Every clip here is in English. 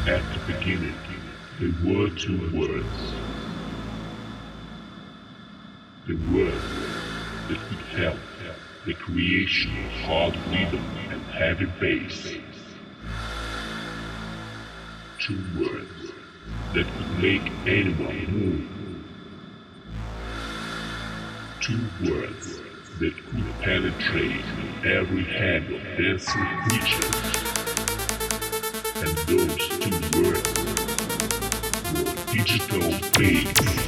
At the beginning, there were two words. The word that could help the creation of hard rhythm and heavy bass. Two words that could make anyone move. Two words that could penetrate every head of dancing creatures. And those two words were digital bass.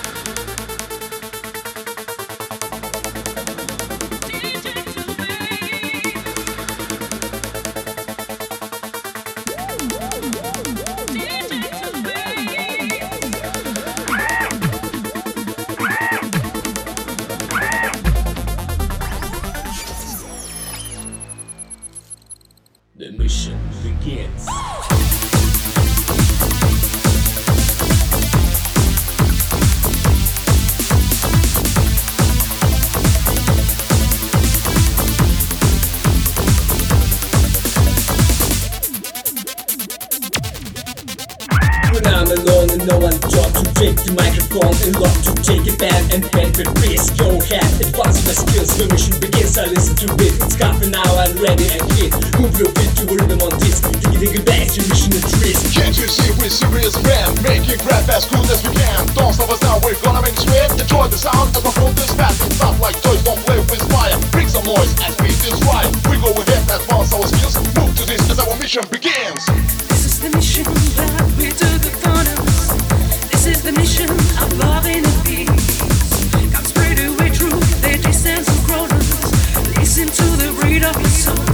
The mission begins. When I'm alone and no one talk to take the microphone and love to take a pen and paper raise your hand. Advance my skills, the mission begins. I listen to it, it's coffee now, I'm ready and hit. Move your feet to rhythm on this. Take it back, your mission is risk. Can't you see we're serious man? Making rap as cool as we can. Don't stop us now, we're gonna make sweat. Enjoy the sound as I hold this fast. And stop like toys, don't play with fire. Bring some noise as we feels right. We go ahead, advance our skills. Move to this as our mission begins. This is the mission that we took upon us. This is the mission of love and peace. Come spread away truth, the distance of grown. Listen to the breed of the soul.